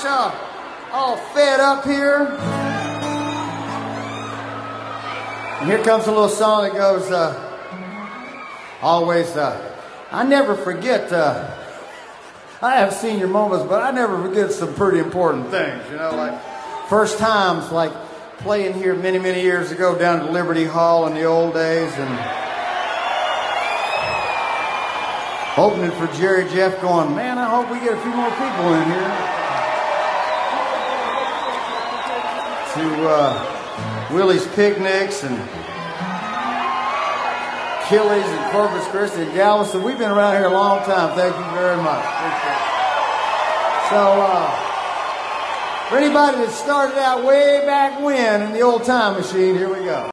all fed up here. And here comes a little song that goes, always, I never forget, I have senior moments, but I never forget some pretty important things, you know, like first times, like playing here many, many years ago down at Liberty Hall in the old days, and opening for Jerry Jeff, going, man, I hope we get a few more people in here. To Willie's Picnics and Achilles and Corpus Christi and Galveston. We've been around here a long time. Thank you very much. So, for anybody that started out way back when in the old time machine, here we go.